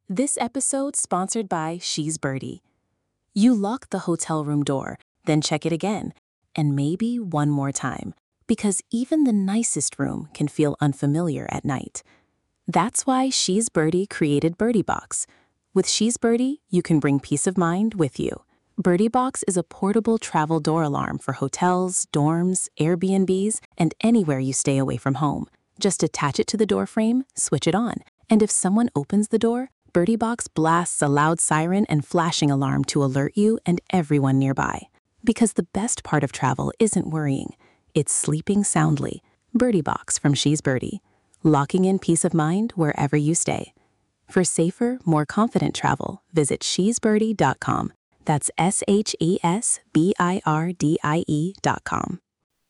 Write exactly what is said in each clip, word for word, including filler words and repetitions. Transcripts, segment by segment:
This episode sponsored by She's Birdie. You lock the hotel room door, then check it again, and maybe one more time, because even the nicest room can feel unfamiliar at night. That's why She's Birdie created Birdie Box. With She's Birdie, you can bring peace of mind with you. Birdie Box is a portable travel door alarm for hotels, dorms, Airbnbs, and anywhere you stay away from home. Just attach it to the door frame, switch it on, and if someone opens the door, Birdie Box blasts a loud siren and flashing alarm to alert you and everyone nearby. Because the best part of travel isn't worrying, it's sleeping soundly. Birdie Box from She's Birdie, locking in peace of mind wherever you stay. For safer, more confident travel, visit she's birdie dot com. That's S H E S B I R D I E dot com.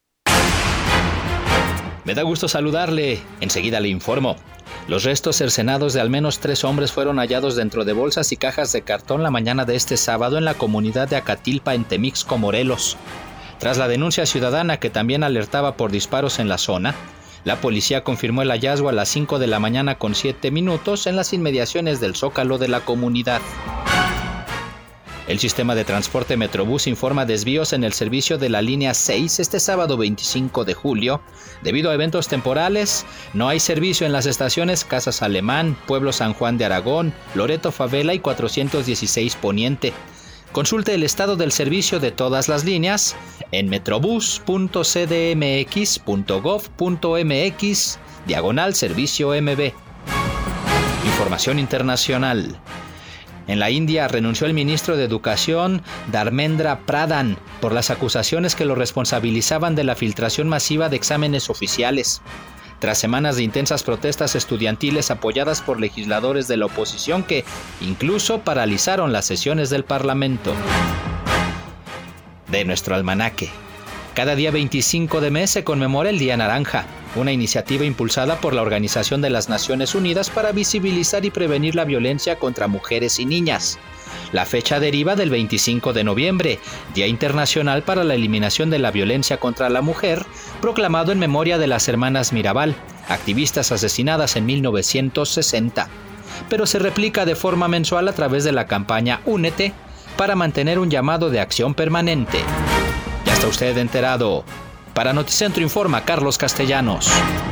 Me da gusto saludarle. Enseguida le informo. Los restos cercenados de al menos tres hombres fueron hallados dentro de bolsas y cajas de cartón la mañana de este sábado en la comunidad de Acatilpa, en Temixco, Morelos. Tras la denuncia ciudadana que también alertaba por disparos en la zona, la policía confirmó el hallazgo a las cinco de la mañana con siete minutos en las inmediaciones del Zócalo de la comunidad. El sistema de transporte Metrobús informa desvíos en el servicio de la línea seis este sábado veinticinco de julio. Debido a eventos temporales, no hay servicio en las estaciones Casas Alemán, Pueblo San Juan de Aragón, Loreto Favela y cuatrocientos dieciséis Poniente. Consulte el estado del servicio de todas las líneas en metrobús punto c d m x punto gov punto m x diagonal servicio M B. Información internacional. En la India renunció el ministro de Educación, Dharmendra Pradhan, por las acusaciones que lo responsabilizaban de la filtración masiva de exámenes oficiales. Tras semanas de intensas protestas estudiantiles apoyadas por legisladores de la oposición que incluso paralizaron las sesiones del Parlamento. De nuestro almanaque. Cada día veinticinco de mes se conmemora el Día Naranja, una iniciativa impulsada por la Organización de las Naciones Unidas para visibilizar y prevenir la violencia contra mujeres y niñas. La fecha deriva del veinticinco de noviembre, Día Internacional para la Eliminación de la Violencia contra la Mujer, proclamado en memoria de las hermanas Mirabal, activistas asesinadas en mil novecientos sesenta. Pero se replica de forma mensual a través de la campaña Únete para mantener un llamado de acción permanente. Ya está usted enterado. Para Noticentro informa Carlos Castellanos.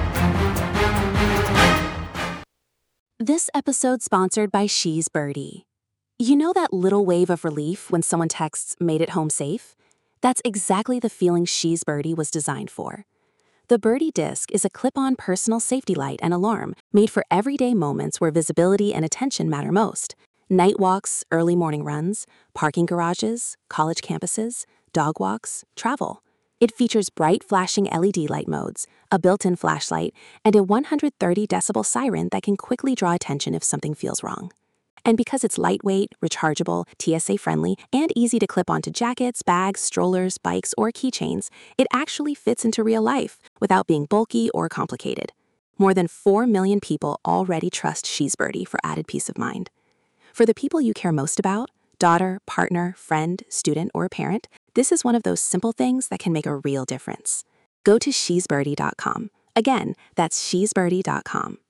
This episode sponsored by She's Birdie. You know that little wave of relief when someone texts, "Made it home safe"? That's exactly the feeling She's Birdie was designed for. The Birdie Disc is a clip-on personal safety light and alarm made for everyday moments where visibility and attention matter most. Night walks, early morning runs, parking garages, college campuses, dog walks, travel. It features bright flashing L E D light modes, a built-in flashlight, and a one hundred thirty decibel siren that can quickly draw attention if something feels wrong. And because it's lightweight, rechargeable, T S A-friendly, and easy to clip onto jackets, bags, strollers, bikes, or keychains, it actually fits into real life without being bulky or complicated. More than four million people already trust She's Birdie for added peace of mind. For the people you care most about, daughter, partner, friend, student, or parent, this is one of those simple things that can make a real difference. Go to she's birdie dot com. Again, that's she's birdie dot com.